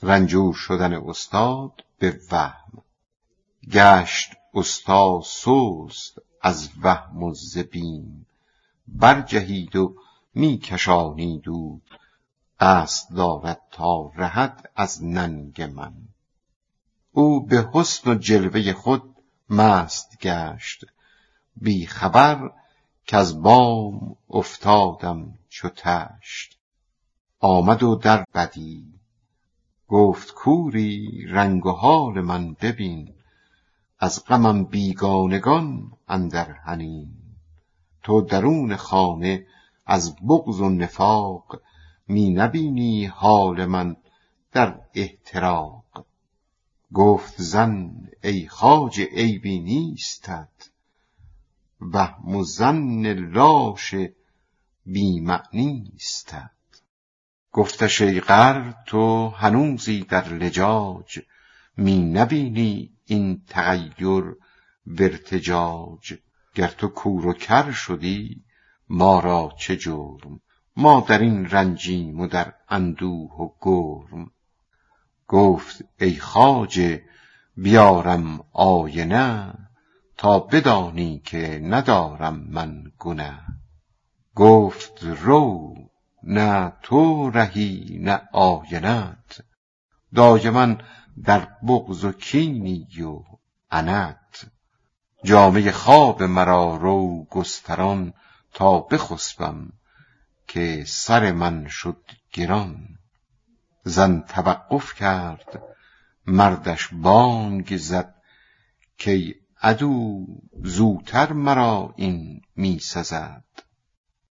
رنجور شدن استاد به وهم. گشت استاد سست از وهم و ز بیم، برجهید و می کشانید او، قصد دارد تا رهد از ننگ من. او به حسن و جلوه خود مست گشت، بی خبر کز بام افتادم چو طشت. آمد و در بدی گفت کوری، رنگ و حال من ببین، از غمم بیگانگان اندر حنین. تو درون خانه از بغض و نفاق، می نبینی حال من در احتراق. گفت زن ای خواجه عیبی نیستت، وهم و ظن لاش بی معنیستت. گفتش ای غر تو هنوزی در لجاج، می نبینی این تغیر و ارتجاج. گر تو کور و کر شدی ما را چه جرم، ما در این رنجیم و در اندوه و گرم. گفت ای خواجه بیارم آینه، تا بدانی که ندارم من گنه. گفت رو نه تو رهی نه آینت، دایما در بغض و کینی و عنت. جامه خواب مرا رو گستران، تا بخسبم که سر من شد گران. زن توقف کرد مردش بانگ زد، که عدو زوتر مرا این می سزد.